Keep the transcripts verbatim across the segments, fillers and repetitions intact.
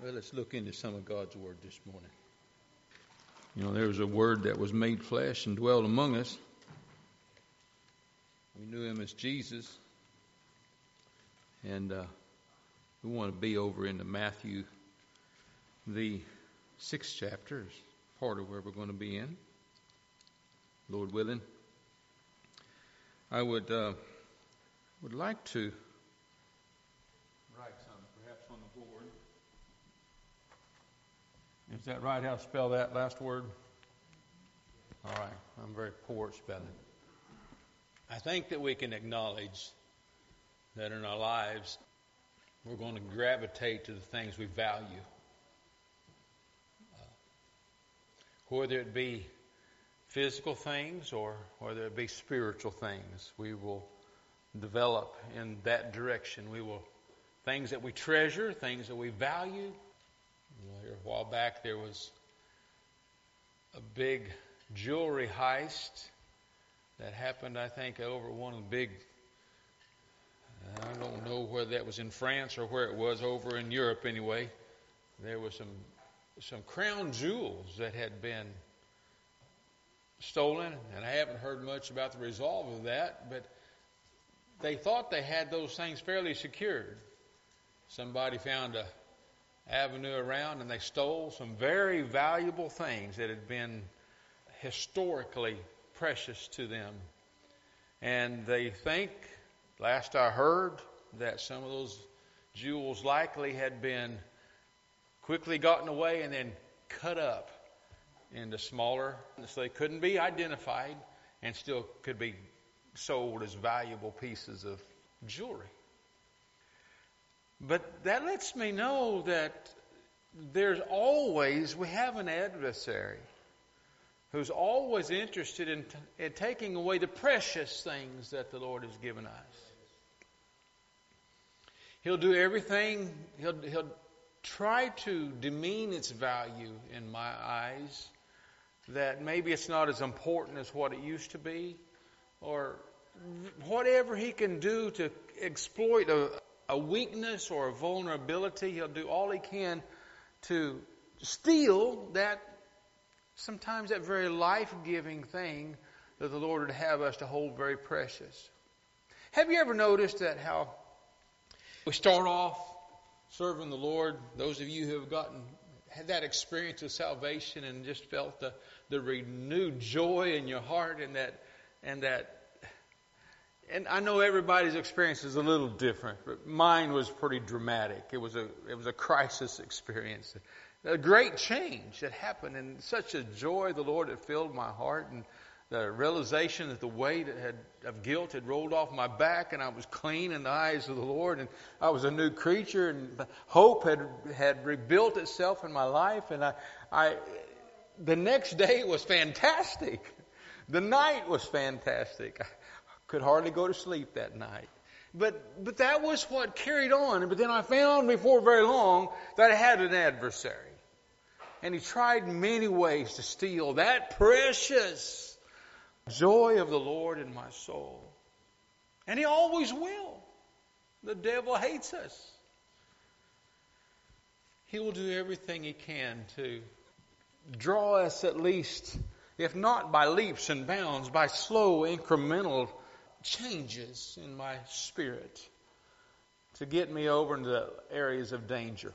Well, let's look into some of God's Word this morning. You know, there was a Word that was made flesh and dwelt among us. We knew Him as Jesus. And uh, we want to be over into Matthew, the sixth chapter, is part of where we're going to be in, Lord willing. I would uh, would like to write something, perhaps on the board. Is that right, how to spell that last word? All right, I'm very poor at spelling. I think that we can acknowledge that in our lives we're going to gravitate to the things we value. Uh, whether it be physical things or whether it be spiritual things, we will develop in that direction. We will, things that we treasure, things that we value. You know, here a while back there was a big jewelry heist that happened, I think, over one of the big, I don't know whether that was in France or where it was, over in Europe anyway. There were some some crown jewels that had been stolen, and I haven't heard much about the resolve of that, but they thought they had those things fairly secured. Somebody found a avenue around and they stole some very valuable things that had been historically precious to them. And they think, last I heard, that some of those jewels likely had been quickly gotten away and then cut up into smaller, so they couldn't be identified and still could be sold as valuable pieces of jewelry. But that lets me know that there's always, we have an adversary who's always interested in, t- in taking away the precious things that the Lord has given us. He'll do everything, he'll, he'll try to demean its value in my eyes, that maybe it's not as important as what it used to be, or whatever he can do to exploit a, a weakness or a vulnerability. He'll do all he can to steal that, sometimes that very life-giving thing that the Lord would have us to hold very precious. Have you ever noticed that how we start off serving the Lord, those of you who have gotten had that experience of salvation and just felt the, the renewed joy in your heart, and that and that and I know everybody's experience is a little different, but mine was pretty dramatic. It was a it was a crisis experience. A great change that happened, and such a joy the Lord had filled my heart, and the realization that the weight had, of guilt had rolled off my back, and I was clean in the eyes of the Lord, and I was a new creature, and hope had had rebuilt itself in my life. And I, I, the next day was fantastic. The night was fantastic. I could hardly go to sleep that night. But but that was what carried on. But then I found before very long that I had an adversary, and he tried many ways to steal that precious joy of the Lord in my soul. And he always will. The devil hates us. He will do everything he can to draw us, at least, if not by leaps and bounds, by slow incremental changes in my spirit, to get me over into the areas of danger.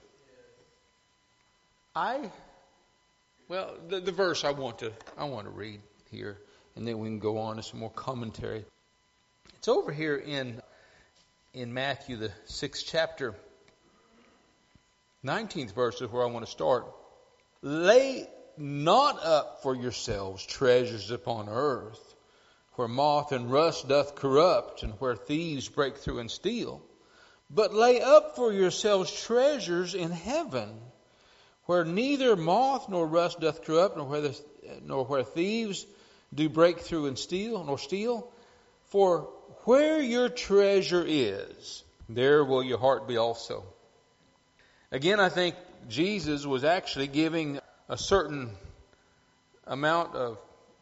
I, well, the, the verse I want to I want to read here, and then we can go on to some more commentary. It's over here in in Matthew, the sixth chapter, nineteenth verse is where I want to start. Lay not up for yourselves treasures upon earth, where moth and rust doth corrupt, and where thieves break through and steal. But lay up for yourselves treasures in heaven, where neither moth nor rust doth corrupt, nor where, the, nor where thieves do break through and steal, nor steal. For where your treasure is, there will your heart be also. Again, I think Jesus was actually giving a certain amount of,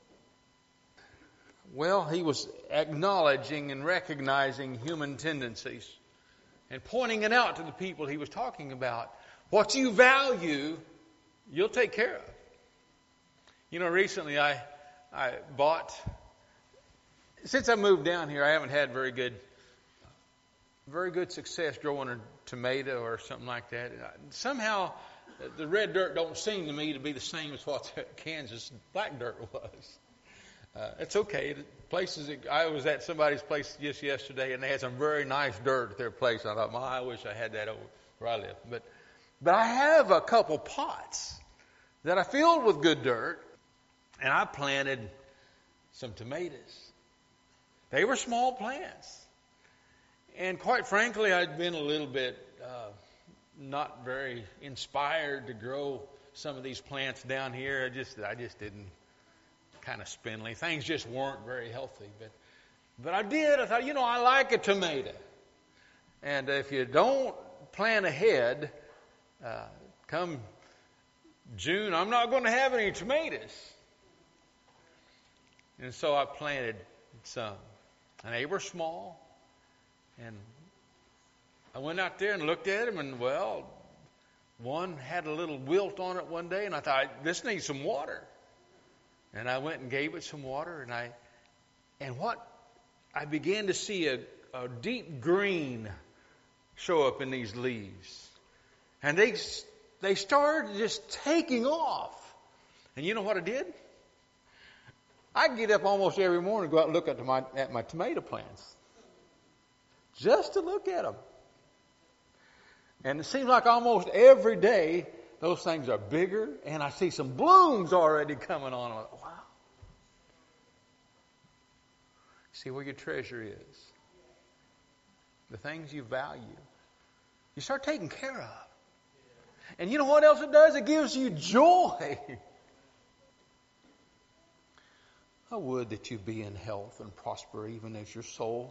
well, he was acknowledging and recognizing human tendencies and pointing it out to the people he was talking about. What you value, you'll take care of. You know, recently I I bought, since I moved down here, I haven't had very good, very good success growing a tomato or something like that. Somehow, the red dirt don't seem to me to be the same as what the Kansas black dirt was. Uh, it's okay. The places that, I was at somebody's place just yesterday, and they had some very nice dirt at their place. I thought, my, I wish I had that over where I live. But, but I have a couple pots that I filled with good dirt, and I planted some tomatoes. They were small plants. And quite frankly, I'd been a little bit uh, not very inspired to grow some of these plants down here. I just I just didn't, kind of spindly. Things just weren't very healthy. But but I did. I thought, you know, I like a tomato. And if you don't plan ahead, uh, come June, I'm not going to have any tomatoes. And so I planted some. And they were small. And I went out there and looked at them, and, well, one had a little wilt on it one day, and I thought, this needs some water. And I went and gave it some water, and I, and what, I began to see a, a deep green show up in these leaves. And they, they started just taking off. And you know what I did? I get up almost every morning and go out and look at my, at my tomato plants. Just to look at them. And it seems like almost every day those things are bigger, and I see some blooms already coming on. I'm like, wow. See where your treasure is. The things you value. You start taking care of. And you know what else it does? It gives you joy. I would that you be in health and prosper even as your soul.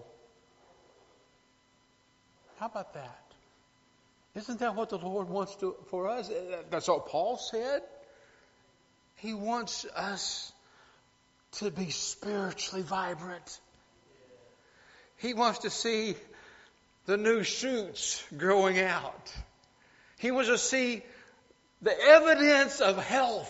How about that? Isn't that what the Lord wants to, for us? That's what Paul said. He wants us to be spiritually vibrant. He wants to see the new shoots growing out. He wants to see the evidence of health.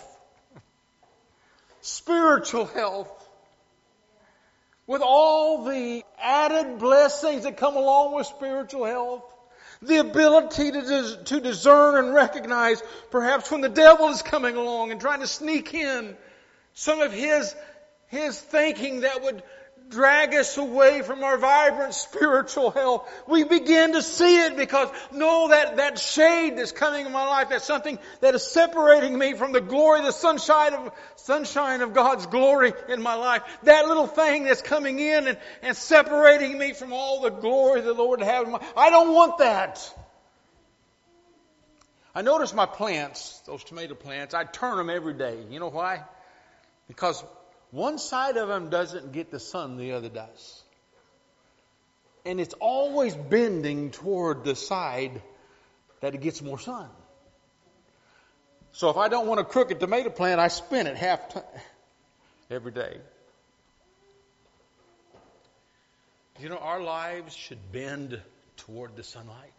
Spiritual health. With all the added blessings that come along with spiritual health. The ability to, dis- to discern and recognize perhaps when the devil is coming along and trying to sneak in some of his, his thinking that would drag us away from our vibrant spiritual health. We begin to see it because, no, that, that shade that's coming in my life, that's something that is separating me from the glory, the sunshine of, sunshine of God's glory in my life. That little thing that's coming in and, and separating me from all the glory the Lord has in my life. I don't want that. I notice my plants, those tomato plants, I turn them every day. You know why? Because one side of them doesn't get the sun, the other does. And it's always bending toward the side that it gets more sun. So if I don't want a crooked tomato plant, I spin it half time every day. You know, our lives should bend toward the sunlight.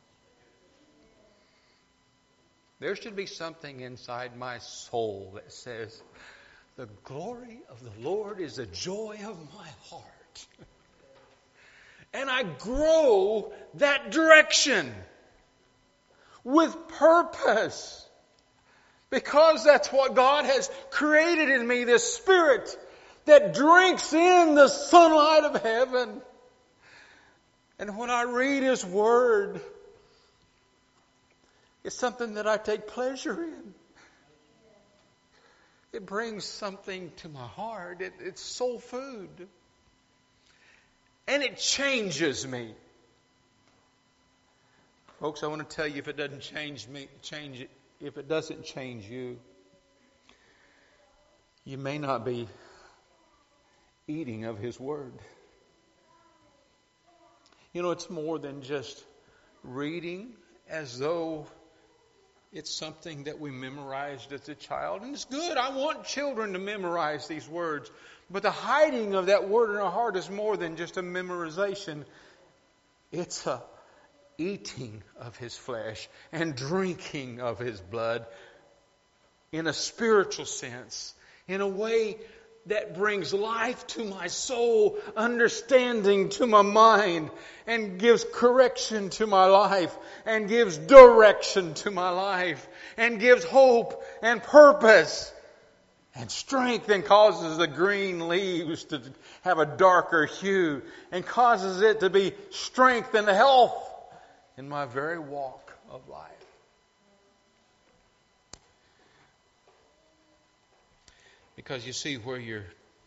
There should be something inside my soul that says, the glory of the Lord is the joy of my heart. And I grow that direction with purpose. Because that's what God has created in me, this spirit that drinks in the sunlight of heaven. And when I read His Word, it's something that I take pleasure in. It brings something to my heart. It, it's soul food. And it changes me. Folks, I want to tell you, if it doesn't change me, change it, if it doesn't change you, you may not be eating of His Word. You know, it's more than just reading as though it's something that we memorized as a child. And it's good. I want children to memorize these words. But the hiding of that word in our heart is more than just a memorization. It's a, eating of His flesh and drinking of His blood in a spiritual sense, in a way that brings life to my soul, understanding to my mind, and gives correction to my life, and gives direction to my life, and gives hope and purpose and strength, and causes the green leaves to have a darker hue, and causes it to be strength and health in my very walk of life. Because you see, where your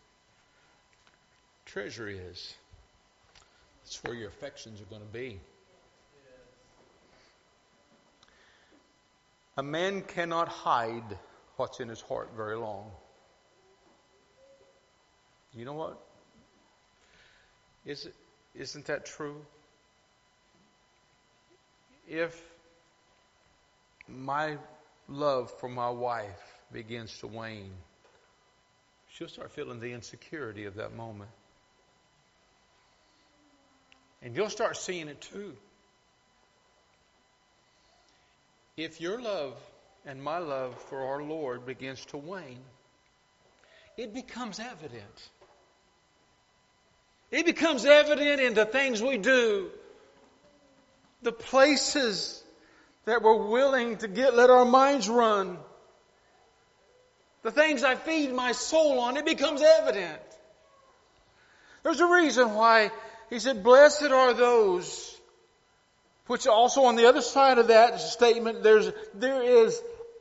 treasure is, it's where your affections are going to be. A man cannot hide what's in his heart very long. You know what? Is it, isn't that true? If my love for my wife begins to wane, she'll start feeling the insecurity of that moment. And you'll start seeing it too. If your love and my love for our Lord begins to wane, it becomes evident. It becomes evident in the things we do, the places that we're willing to get, let our minds run. The things I feed my soul on, it becomes evident. There's a reason why He said, blessed are those, which also on the other side of that statement, there's, there is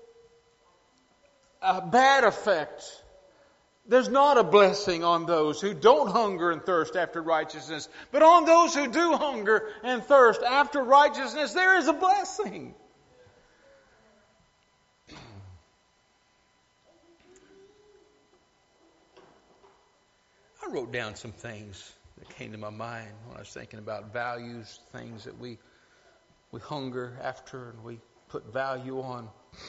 a bad effect. There's not a blessing on those who don't hunger and thirst after righteousness, but on those who do hunger and thirst after righteousness, there is a blessing. I wrote down some things that came to my mind when I was thinking about values, things that we we hunger after and we put value on.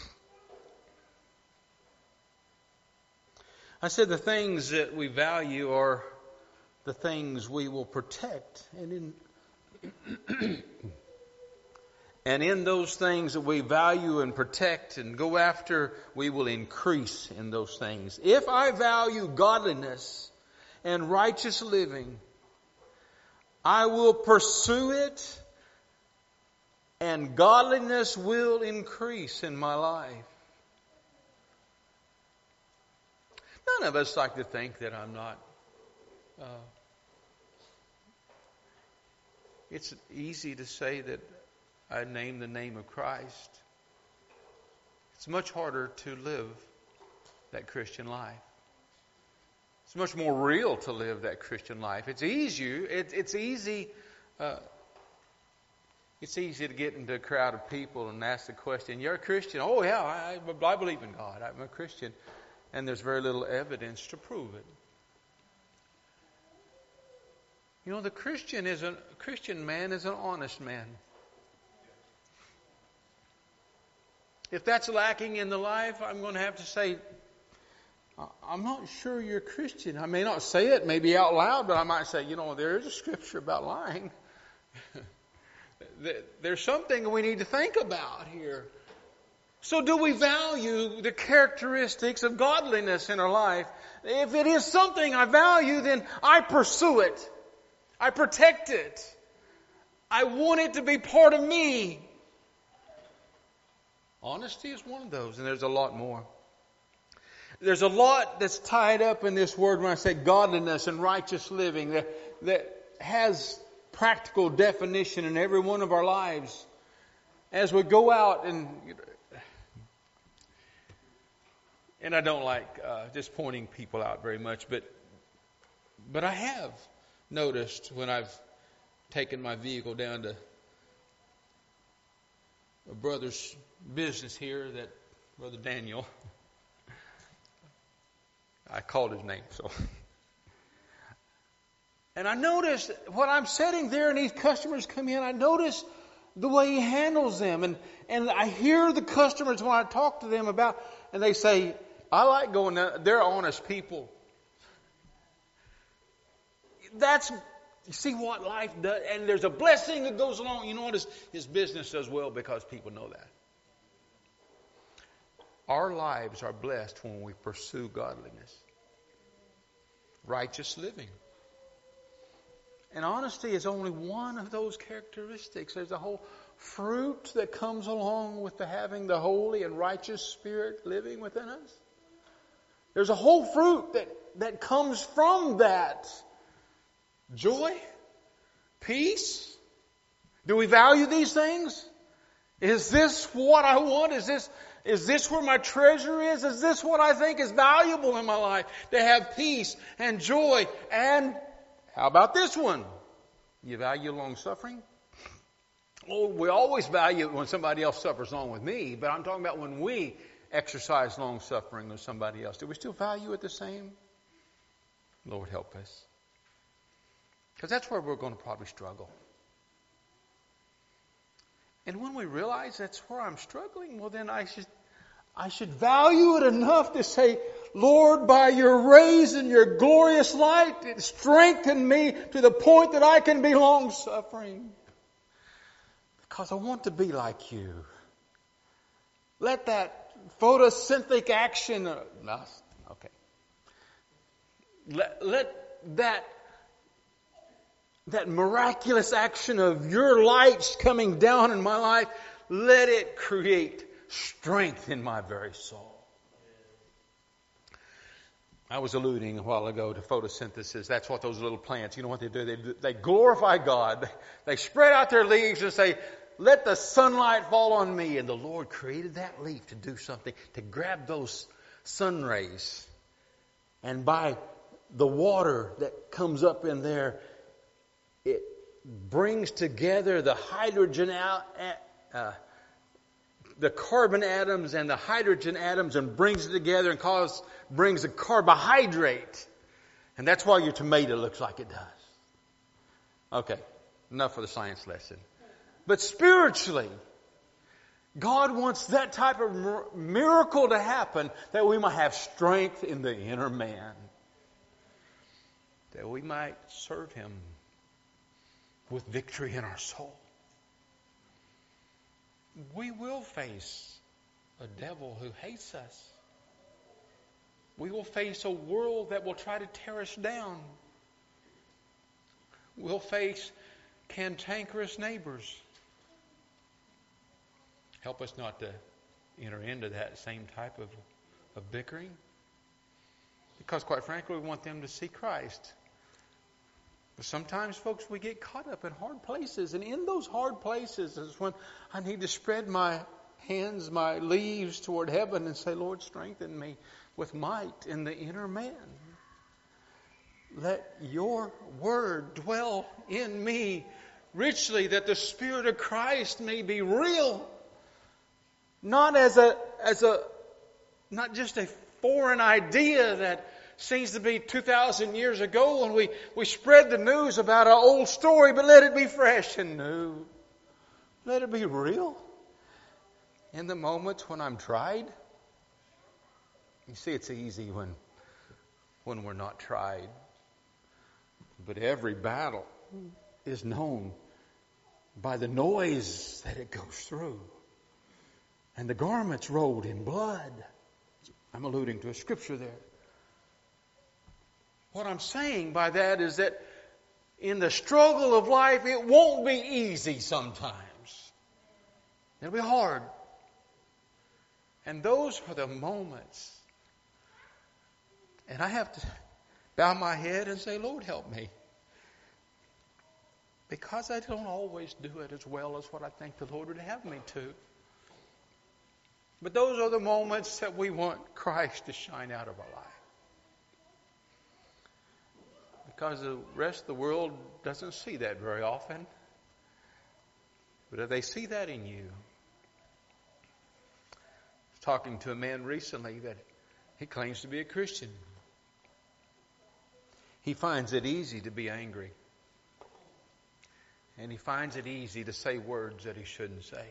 I said the things that we value are the things we will protect, and in and in those things that we value and protect and go after, we will increase in those things. If I value godliness and righteous living, I will pursue it, and godliness will increase in my life. None of us like to think that I'm not. Uh, it's easy to say that I name the name of Christ. It's much harder to live that Christian life. It's much more real to live that Christian life. It's easy. It, it's easy. Uh, it's easy to get into a crowd of people and ask the question, "You're a Christian?" "Oh yeah, I, I believe in God. I'm a Christian." And there's very little evidence to prove it. You know, the Christian is a Christian man is an honest man. If that's lacking in the life, I'm going to have to say, I'm not sure you're a Christian. I may not say it maybe out loud, but I might say, you know, there is a scripture about lying. There's something we need to think about here. So do we value the characteristics of godliness in our life? If it is something I value, then I pursue it. I protect it. I want it to be part of me. Honesty is one of those, and there's a lot more. There's a lot that's tied up in this word when I say godliness and righteous living that, that has practical definition in every one of our lives. As we go out and... And I don't like uh, just pointing people out very much, but but I have noticed when I've taken my vehicle down to a brother's business here that Brother Daniel, I called his name, so. And I noticed when I'm sitting there and these customers come in, I notice the way he handles them. And, and I hear the customers when I talk to them about, and they say, I like going there. They're honest people. That's You see what life does, and there's a blessing that goes along. You know what? His, his business does well because people know that. Our lives are blessed when we pursue godliness, righteous living. And honesty is only one of those characteristics. There's a whole fruit that comes along with the having the holy and righteous Spirit living within us. There's a whole fruit that, that comes from that. Joy, peace. Do we value these things? Is this what I want? Is this, is this where my treasure is? Is this what I think is valuable in my life? To have peace and joy. And how about this one? You value long suffering? Oh, we always value it when somebody else suffers along with me, but I'm talking about when we exercise long suffering with somebody else. Do we still value it the same? Lord, help us. Because that's where we're going to probably struggle. And when we realize that's where I'm struggling, well then I should I should value it enough to say, Lord, by your rays and your glorious light, strengthen me to the point that I can be long-suffering. Because I want to be like you. Let that photosynthetic action, uh, no, okay. Let, let that that miraculous action of your lights coming down in my life, let it create strength in my very soul. I was alluding a while ago to photosynthesis. That's what those little plants, you know what they do? They, they glorify God. They, they spread out their leaves and say, let the sunlight fall on me. And the Lord created that leaf to do something, to grab those sun rays. And by the water that comes up in there, it brings together the hydrogen out, uh, the carbon atoms and the hydrogen atoms and brings it together and cause, brings a carbohydrate. And that's why your tomato looks like it does. Okay, enough for the science lesson. But spiritually, God wants that type of miracle to happen that we might have strength in the inner man. That we might serve Him with victory in our soul. We will face a devil who hates us. We will face a world that will try to tear us down. We'll face cantankerous neighbors. Help us not to enter into that same type of, of bickering. Because quite frankly, we want them to see Christ. But sometimes, folks, we get caught up in hard places. And in those hard places is when I need to spread my hands, my leaves toward heaven and say, Lord, strengthen me with might in the inner man. Let your word dwell in me richly, that the Spirit of Christ may be real. Not as a, as a, not just a foreign idea that seems to be two thousand years ago when we, we spread the news about an old story, but let it be fresh and new. Let it be real. In the moments when I'm tried. You see, it's easy when, when we're not tried. But every battle is known by the noise that it goes through. And the garments rolled in blood. I'm alluding to a scripture there. What I'm saying by that is that in the struggle of life, it won't be easy sometimes. It'll be hard. And those are the moments. And I have to bow my head and say, Lord, help me. Because I don't always do it as well as what I think the Lord would have me to. But those are the moments that we want Christ to shine out of our life. Because the rest of the world doesn't see that very often. But if they see that in you. I was talking to a man recently that he claims to be a Christian. He finds it easy to be angry. And he finds it easy to say words that he shouldn't say.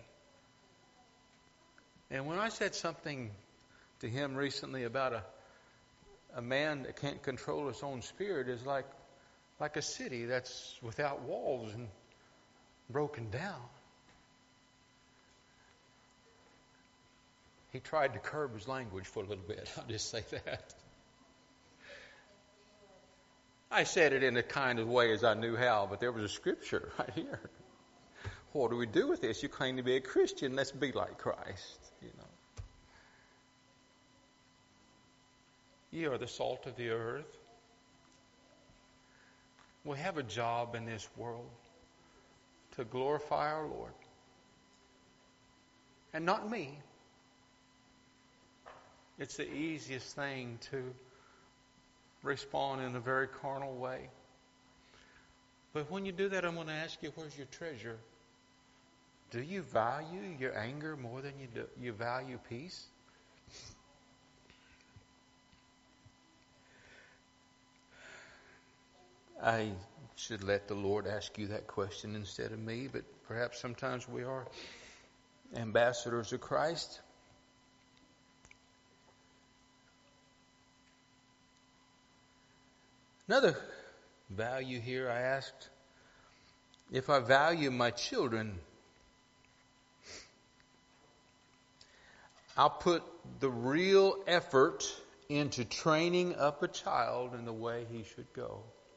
And when I said something to him recently about a, a man that can't control his own spirit, is like like a city that's without walls and broken down. He tried to curb his language for a little bit. I'll just say that. I said it in the kind of way as I knew how, but there was a scripture right here. What do we do with this? You claim to be a Christian. Let's be like Christ, you know. Ye are the salt of the earth. We have a job in this world to glorify our Lord. And not me. It's the easiest thing to respond in a very carnal way. But when you do that, I'm going to ask you, where's your treasure? Do you value your anger more than you do, you value peace? I should let the Lord ask you that question instead of me, but perhaps sometimes we are ambassadors of Christ. Another value here, I asked if I value my children. I'll put the real effort into training up a child in the way he should go.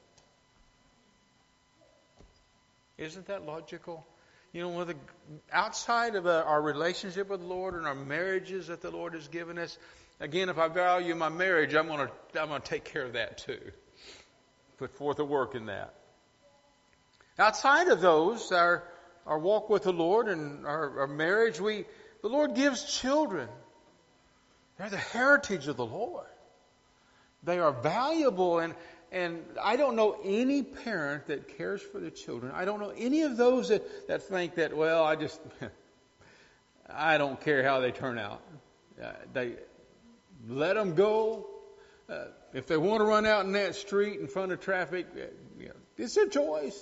Isn't that logical? You know, with the, outside of our relationship with the Lord and our marriages that the Lord has given us, again, if I value my marriage, I'm going to I'm going to take care of that too. Put forth a work in that. Outside of those, our our walk with the Lord and our, our marriage, we the Lord gives children. They're the heritage of the Lord. They are valuable, and and I don't know any parent that cares for their children. I don't know any of those that, that think that, well, I just, I don't care how they turn out. Uh, they let them go. Uh, if they want to run out in that street in front of traffic, uh, you know, it's their choice.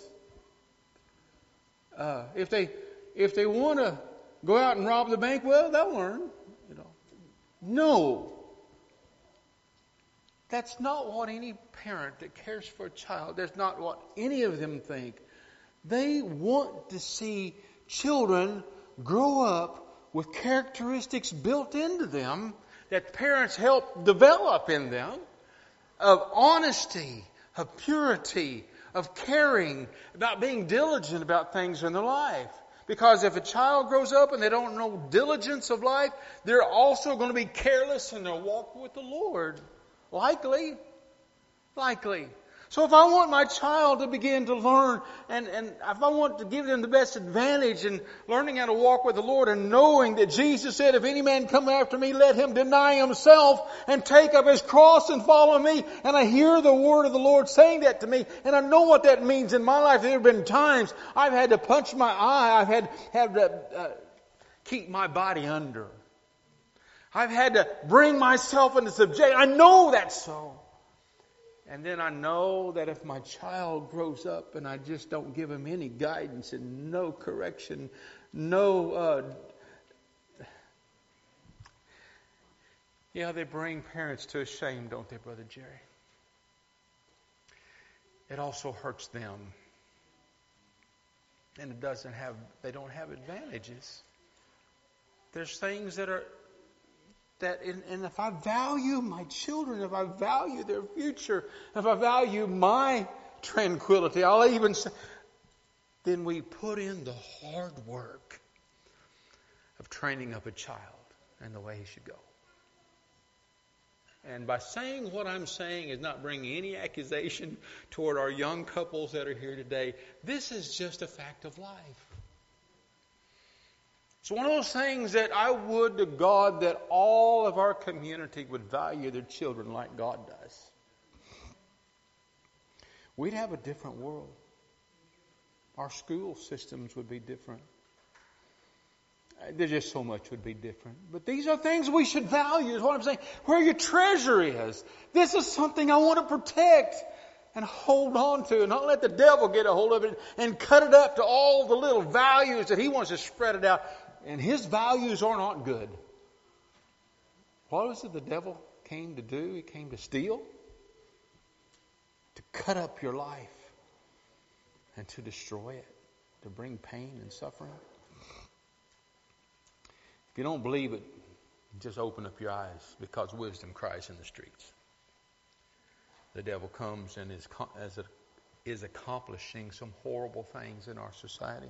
Uh, if they if they want to go out and rob the bank, well, they'll learn. You know, no. That's not what any parent that cares for a child, that's not what any of them think. They want to see children grow up with characteristics built into them that parents help develop in them of honesty, of purity, of caring, about being diligent about things in their life. Because if a child grows up and they don't know diligence of life, they're also going to be careless in their walk with the Lord. Likely. Likely. So if I want my child to begin to learn, and, and if I want to give them the best advantage in learning how to walk with the Lord and knowing that Jesus said, if any man come after me, let him deny himself and take up his cross and follow me. And I hear the word of the Lord saying that to me, and I know what that means in my life. There have been times I've had to punch my eye. I've had, had to uh, keep my body under. I've had to bring myself into subjection. I know that's so. And then I know that if my child grows up and I just don't give him any guidance and no correction, no... Uh, yeah, they bring parents to a shame, don't they, Brother Jerry? It also hurts them. And it doesn't have, they don't have advantages. There's things that are... That in, and if I value my children, if I value their future, if I value my tranquility, I'll even say, then we put in the hard work of training up a child in the way he should go. And by saying what I'm saying is not bringing any accusation toward our young couples that are here today. This is just a fact of life. It's one of those things that I would to God that all of our community would value their children like God does. We'd have a different world. Our school systems would be different. There's just so much would be different. But these are things we should value, is what I'm saying. Where your treasure is. This is something I want to protect and hold on to, and not let the devil get a hold of it and cut it up to all the little values that he wants to spread it out. And his values are not good. What was it the devil came to do? He came to steal. To cut up your life. and to destroy it, to bring pain and suffering. If you don't believe it, just open up your eyes, because wisdom cries in the streets. The devil comes and is, as a, is accomplishing some horrible things in our society.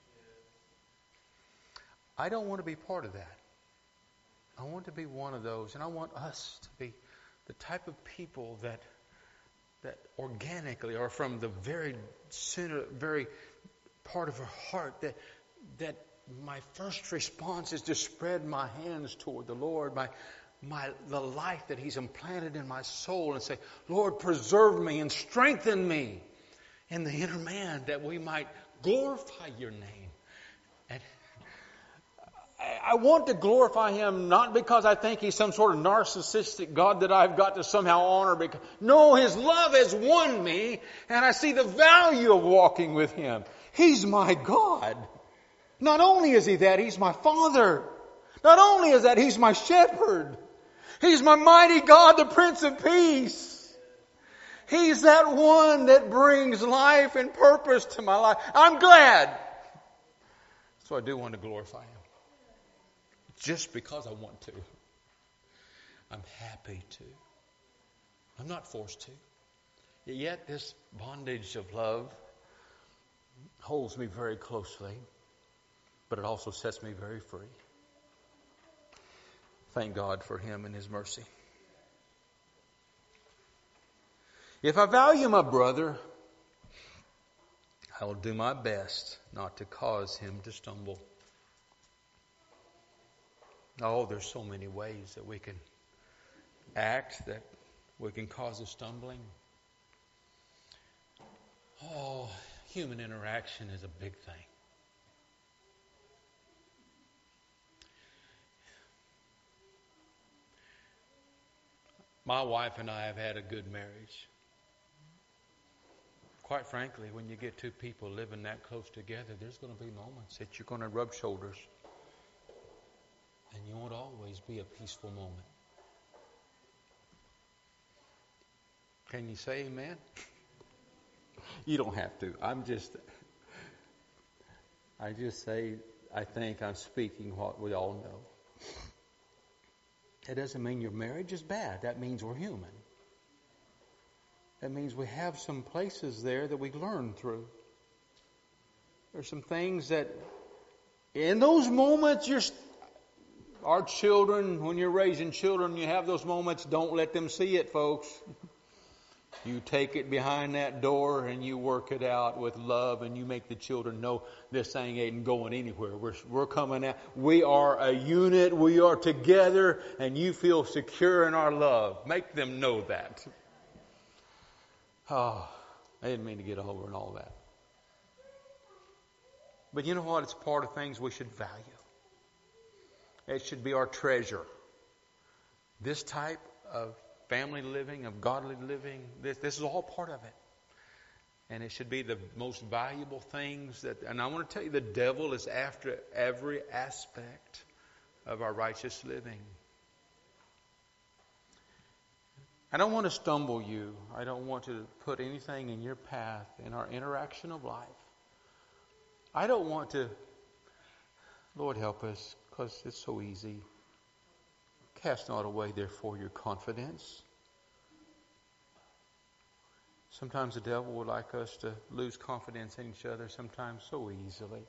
I don't want to be part of that. I want to be one of those, and I want us to be the type of people that that organically, or from the very center, very part of our heart, that that my first response is to spread my hands toward the Lord, my my the life that He's implanted in my soul, and say, Lord, preserve me and strengthen me in the inner man, that we might glorify your name. And I want to glorify Him not because I think He's some sort of narcissistic God that I've got to somehow honor. Because no, His love has won me, and I see the value of walking with Him. He's my God. Not only is He that, He's my Father. Not only is that, He's my shepherd. He's my mighty God, the Prince of Peace. He's that one that brings life and purpose to my life. I'm glad. So I do want to glorify Him. Just because I want to. I'm happy to. I'm not forced to. Yet this bondage of love holds me very closely, but it also sets me very free. Thank God for Him and His mercy. If I value my brother, I will do my best not to cause him to stumble. Oh, there's so many ways that we can act that we can cause a stumbling. Oh, human interaction is a big thing. My wife and I have had a good marriage. Quite frankly, when you get two people living that close together, there's going to be moments that you're going to rub shoulders. And you won't always be a peaceful moment. Can you say amen? You don't have to. I'm just, I just say, I think I'm speaking what we all know. It doesn't mean your marriage is bad. That means we're human. That means we have some places there that we learn through. There's some things that, in those moments, you're, our children, when you're raising children, you have those moments, don't let them see it, folks. You take it behind that door and you work it out with love, and you make the children know this thing ain't going anywhere. We're, we're coming out. We are a unit. We are together, and you feel secure in our love. Make them know that. Oh, I didn't mean to get over and all that. But you know what? It's part of things we should value. It should be our treasure. This type of family living, of godly living, this, this is all part of it. And it should be the most valuable things that, and I want to tell you, the devil is after every aspect of our righteous living. I don't want to stumble you. I don't want to put anything in your path in our interaction of life. I don't want to, Lord help us, because it's so easy. Cast not away, therefore, your confidence. Sometimes the devil would like us to lose confidence in each other, sometimes so easily.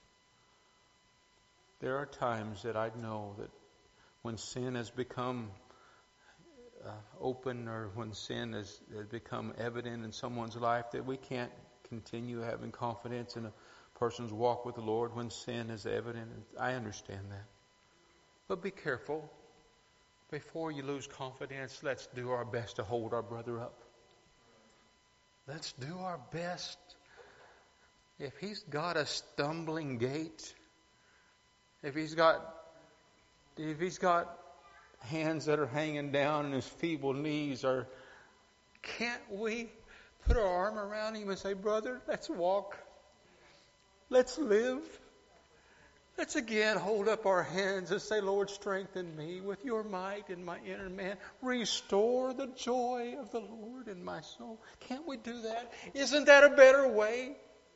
There are times that I know that when sin has become uh, open, or when sin has, has become evident in someone's life, that we can't continue having confidence in a person's walk with the Lord when sin is evident. I understand that. But be careful. Before you lose confidence, let's do our best to hold our brother up. Let's do our best. If he's got a stumbling gait, if he's got, if he's got hands that are hanging down and his feeble knees are, can't we put our arm around him and say, brother, let's walk. Let's live. Let's again hold up our hands and say, Lord, strengthen me with your might in my inner man. Restore the joy of the Lord in my soul. Can't we do that? Isn't that a better way?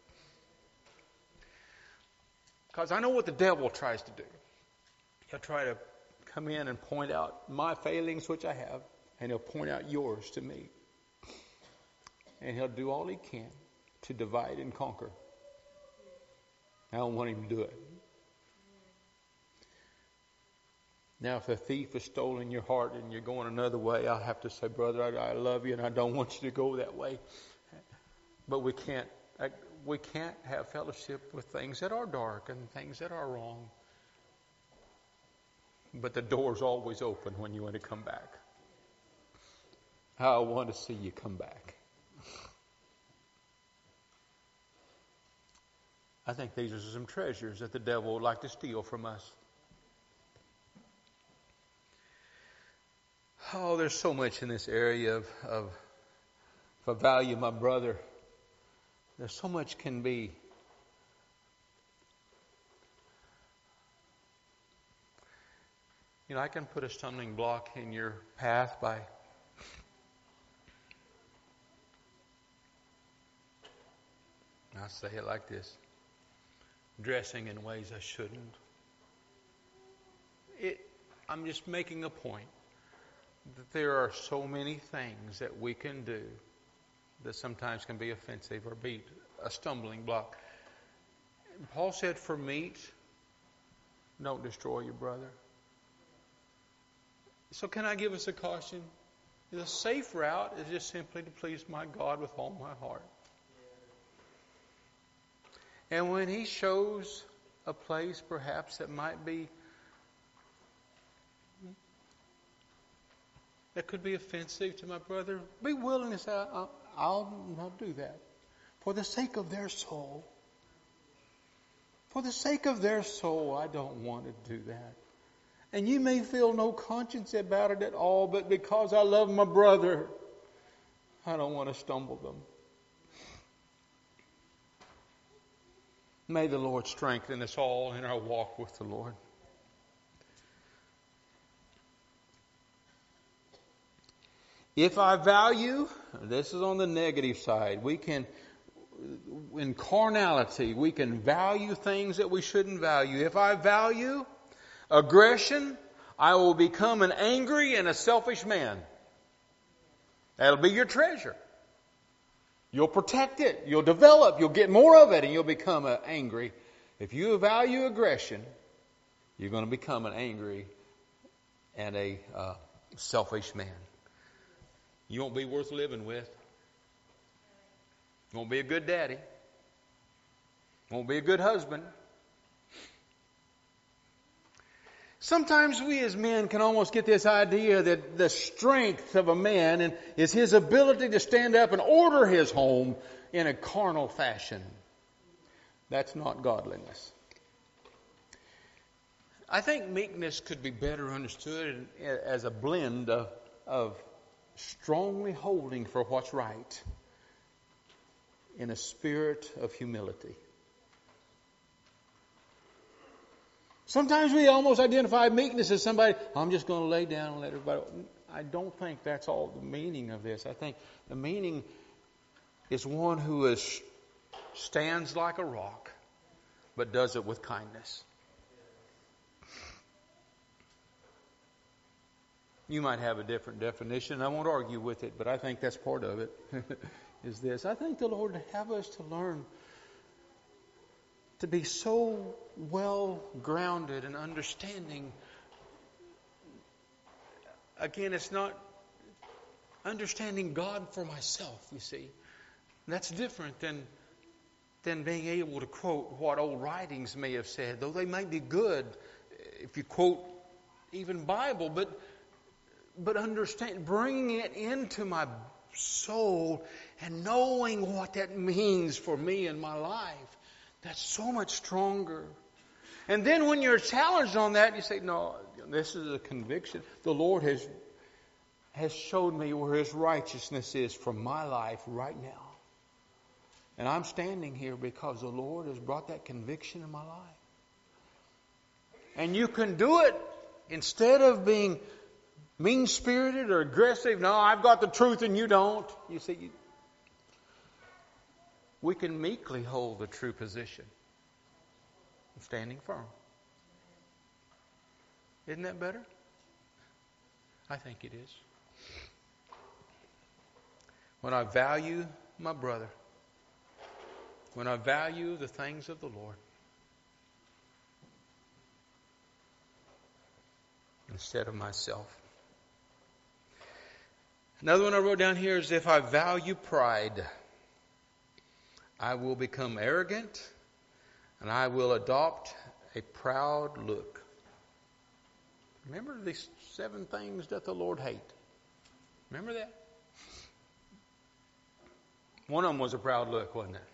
Because I know what the devil tries to do. He'll try to come in and point out my failings, which I have, and he'll point out yours to me. And he'll do all he can to divide and conquer. I don't want him to do it. Now, if the thief has stolen your heart and you're going another way, I'll have to say, brother, I, I love you and I don't want you to go that way. But we can't, I, we can't have fellowship with things that are dark and things that are wrong. But the door's always open when you want to come back. I want to see you come back. I think these are some treasures that the devil would like to steal from us. Oh, there's so much in this area of, of if I value my brother, there's so much can be. You know, I can put a stumbling block in your path by I'll say it like this. Dressing in ways I shouldn't. It, I'm just making a point that there are so many things that we can do that sometimes can be offensive or be a stumbling block. And Paul said, for meat, don't destroy your brother. So can I give us a caution? The safe route is just simply to please my God with all my heart. And when He shows a place perhaps that might be, that could be offensive to my brother, be willing to say, I'll, I'll not do that. For the sake of their soul. For the sake of their soul, I don't want to do that. And you may feel no conscience about it at all, but because I love my brother, I don't want to stumble them. May the Lord strengthen us all in our walk with the Lord. If I value, this is on the negative side, we can, in carnality, we can value things that we shouldn't value. If I value aggression, I will become an angry and a selfish man. That'll be your treasure. You'll protect it. You'll develop. You'll get more of it, and you'll become an angry. If you value aggression, you're going to become an angry and a uh, selfish man. You won't be worth living with. You won't be a good daddy. You won't be a good husband. Sometimes we as men can almost get this idea that the strength of a man and is his ability to stand up and order his home in a carnal fashion. That's not godliness. I think meekness could be better understood as a blend of, of strongly holding for what's right in a spirit of humility. Sometimes we almost identify meekness as somebody, I'm just going to lay down and let everybody. I don't think that's all the meaning of this. I think the meaning is one who is stands like a rock, but does it with kindness. You might have a different definition. I won't argue with it, but I think that's part of it, is this. I think the Lord would have us to learn to be so well grounded and understanding. Again, it's not understanding God for myself, you see. That's different than than being able to quote what old writings may have said, though they might be good if you quote even Bible, but but understand, bringing it into my soul and knowing what that means for me in my life. That's so much stronger. And then when you're challenged on that, you say, no, this is a conviction. The Lord has has showed me where His righteousness is for my life right now. And I'm standing here because the Lord has brought that conviction in my life. And you can do it instead of being mean-spirited or aggressive. No, I've got the truth and you don't. You see, you, we can meekly hold the true position. standing firm. Isn't that better? I think it is. When I value my brother, when I value the things of the Lord, instead of myself. Another one I wrote down here is if I value pride, I will become arrogant and I will adopt a proud look. Remember these seven things that the Lord hates. Remember that? One of them was a proud look, wasn't it?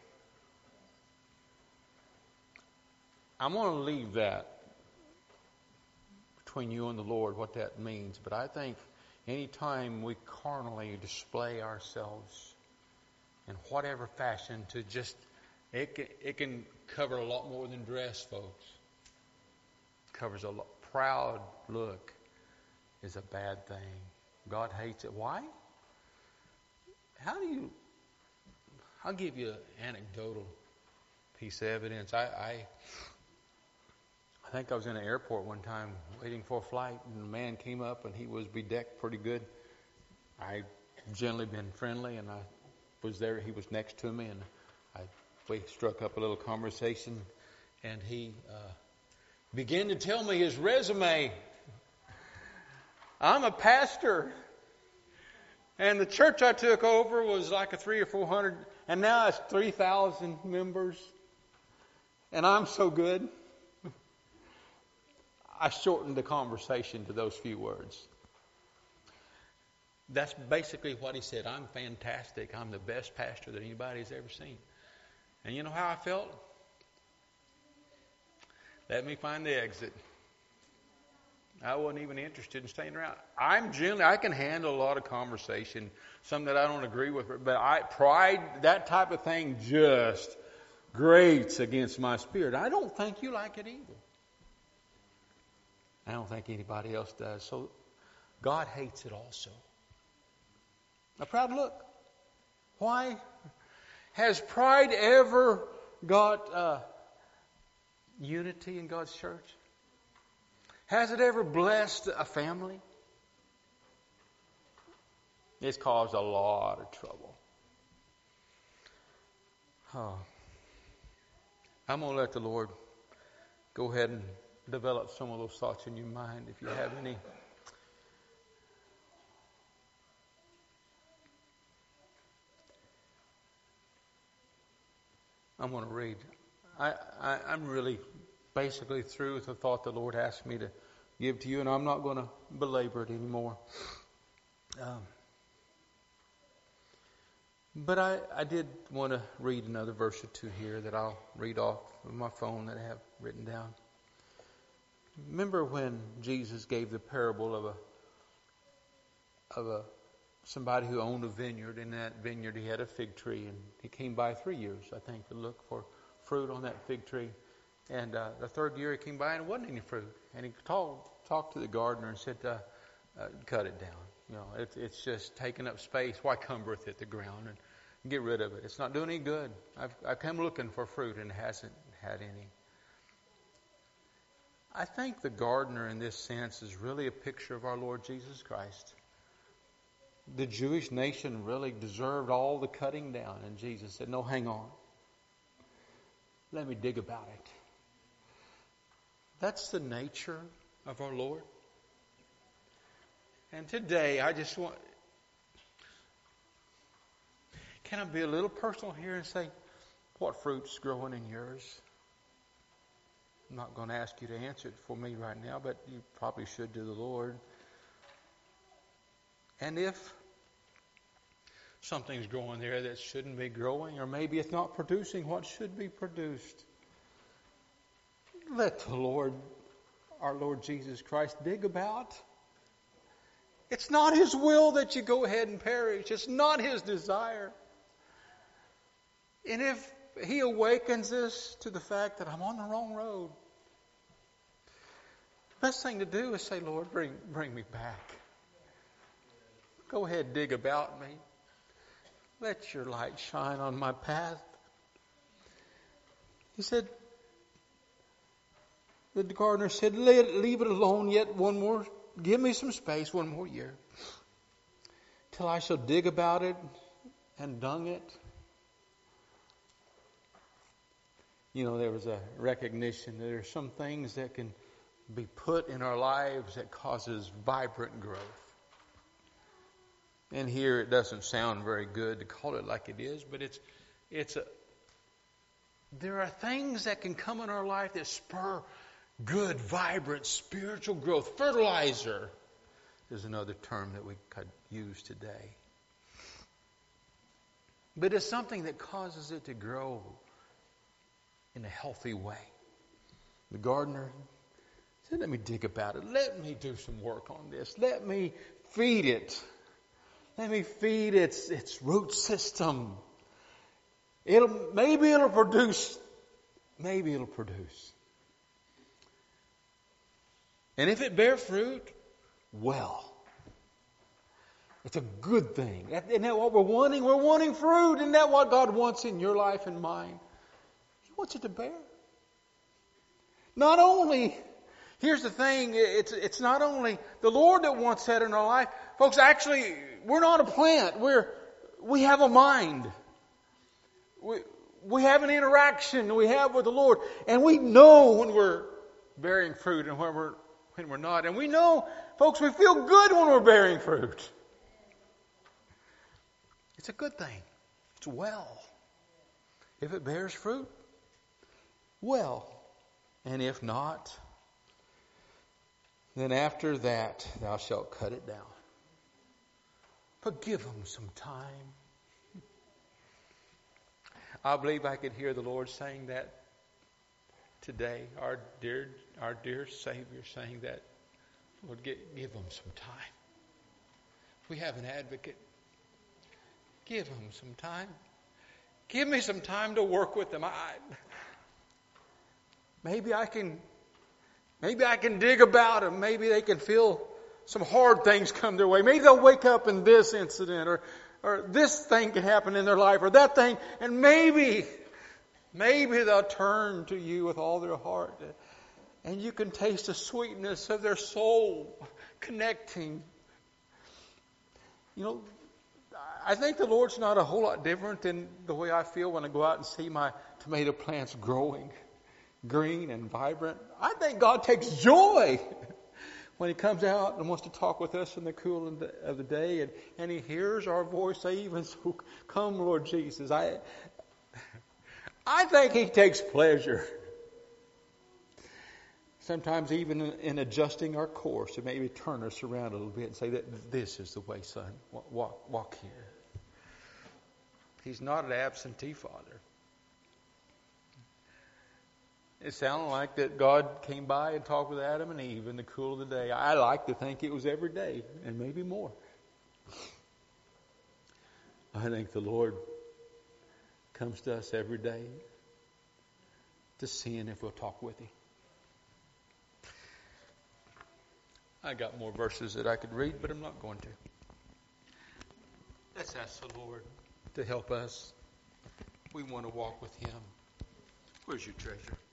I'm going to leave that between you and the Lord, what that means. But I think any time we carnally display ourselves in whatever fashion to just, it can, it can cover a lot more than dress, folks. It covers a lot. Proud look is a bad thing. God hates it. Why? How do you, I'll give you an anecdotal piece of evidence. I, I I think I was in an airport one time waiting for a flight, and a man came up, and he was bedecked pretty good. I generally been friendly, and I was there. He was next to me, and I we struck up a little conversation, and he uh, began to tell me his resume. I'm a pastor, and the church I took over was like a three or four hundred, and now it's three thousand members, and I'm so good. I shortened the conversation to those few words. That's basically what he said. I'm fantastic. I'm the best pastor that anybody's ever seen. And you know how I felt? Let me find the exit. I wasn't even interested in staying around. I'm generally, I can handle a lot of conversation, some that I don't agree with, but I, pride, that type of thing just grates against my spirit. I don't think you like it either. I don't think anybody else does. So God hates it also. A proud look. Why? Has pride ever got uh, unity in God's church? Has it ever blessed a family? It's caused a lot of trouble. Oh. I'm going to let the Lord go ahead and develop some of those thoughts in your mind if you have any. I'm going to read. I, I, I'm really basically through with the thought the Lord asked me to give to you, and I'm not going to belabor it anymore. Um, but I, I did want to read another verse or two here that I'll read off of my phone that I have written down. Remember when Jesus gave the parable of a of a somebody who owned a vineyard. In that vineyard he had a fig tree, and he came by three years, I think, to look for fruit on that fig tree. And uh, the third year he came by and there wasn't any fruit. And he talked talked to the gardener and said, uh, uh, "Cut it down. You know, it, it's just taking up space. Why cumbereth it the ground? And get rid of it. It's not doing any good. I've I've come looking for fruit and it hasn't had any." I think the gardener in this sense is really a picture of our Lord Jesus Christ. The Jewish nation really deserved all the cutting down, and Jesus said, "No, hang on. Let me dig about it." That's the nature of our Lord. And today, I just want, can I be a little personal here and say, what fruit's growing in yours? I'm not going to ask you to answer it for me right now, but you probably should to the Lord. And if something's growing there that shouldn't be growing, or maybe it's not producing what should be produced, let the Lord, our Lord Jesus Christ, dig about. It's not His will that you go ahead and perish. It's not His desire. And if He awakens us to the fact that I'm on the wrong road, the best thing to do is say, "Lord, bring, bring me back. Go ahead, dig about me. Let your light shine on my path." He said, The gardener said, leave it alone yet one more, give me some space one more year, till I shall dig about it and dung it. You know, there was a recognition that there are some things that can be put in our lives that causes vibrant growth. And here it doesn't sound very good to call it like it is, but it's it's a there are things that can come in our life that spur good, vibrant, spiritual growth. Fertilizer is another term that we could use today. But it's something that causes it to grow in a healthy way. The gardener said, let me dig about it. Let me do some work on this. Let me feed it. Let me feed its its root system. It'll maybe it'll produce. Maybe it'll produce. And if it bear fruit, well, it's a good thing. Isn't that what we're wanting? We're wanting fruit. Isn't that what God wants in your life and mine? He wants it to bear. Not only, here's the thing, it's it's not only the Lord that wants that in our life. Folks, actually, we're not a plant. We're we have a mind. We we have an interaction we have with the Lord. And we know when we're bearing fruit and when we're when we're not. And we know, folks, we feel good when we're bearing fruit. It's a good thing. It's well. If it bears fruit, well. And if not, then after that thou shalt cut it down. But give them some time. I believe I could hear the Lord saying that today. Our dear, our dear Savior saying that. Lord, give, give them some time. If we have an advocate, give them some time. Give me some time to work with them. I, maybe I can, maybe I can dig about them. Maybe they can feel some hard things come their way. Maybe they'll wake up in this incident, or, or this thing can happen in their life, or that thing, and maybe, maybe they'll turn to you with all their heart, and you can taste the sweetness of their soul connecting. You know, I think the Lord's not a whole lot different than the way I feel when I go out and see my tomato plants growing, green and vibrant. I think God takes joy when He comes out and wants to talk with us in the cool of the day, and, and He hears our voice say, even so, come Lord Jesus. I, I think He takes pleasure. Sometimes even in, in adjusting our course to maybe turn us around a little bit and say that this is the way, son. Walk, walk here. He's not an absentee father. It sounded like that God came by and talked with Adam and Eve in the cool of the day. I like to think it was every day, and maybe more. I think the Lord comes to us every day to see if we'll talk with Him. I got more verses that I could read, but I'm not going to. Let's ask the Lord to help us. We want to walk with Him. Where's your treasure?